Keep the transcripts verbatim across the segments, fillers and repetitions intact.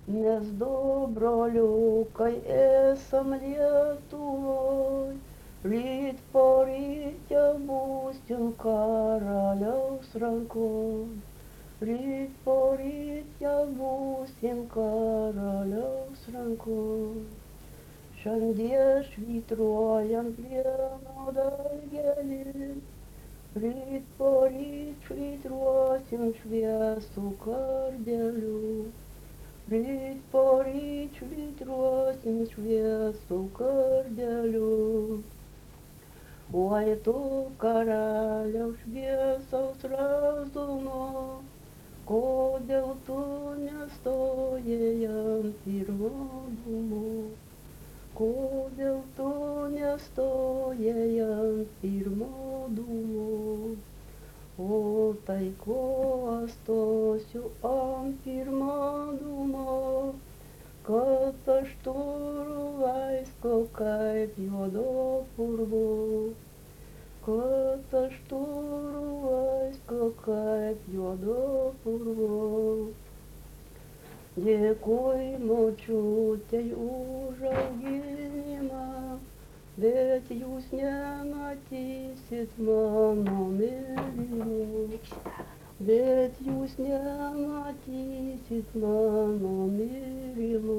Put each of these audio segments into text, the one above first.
Mes du broliukai esam Lietuvoj, ryt poryt jau būsim karaliaus rankoj. Ryt poryt jau būsim karaliaus rankoj. Šiandien švytruojant plieno dalgelin, ryt poryt švytruosim šviesų kardeliu. Ryt poryt švytruosim šviesų kardeliu. Oi tu karaliaus šviesaus razumo, kodėl tu nestojai ant pirmo dūmo? Kodėl tu nestojai ant pirmo dūmo? O tai ko aš stosiu ant pirmo dūmo, kad aš turiu laisko kaip juodo purvo, kad aš turiu laisko kaip juodo purvo. Dėkui močiutei už auginimą, bet jūs nematysit mano mirimo. Bet jūs nematysit mano mirimo.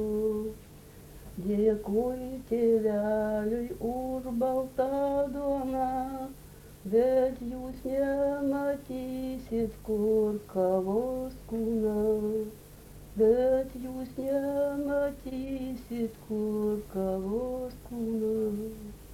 Dėkui tėveliui už baltą duoną, bet jūs nematysit kur kavos kūną. Bet jūs nematysit kur kavos kūną.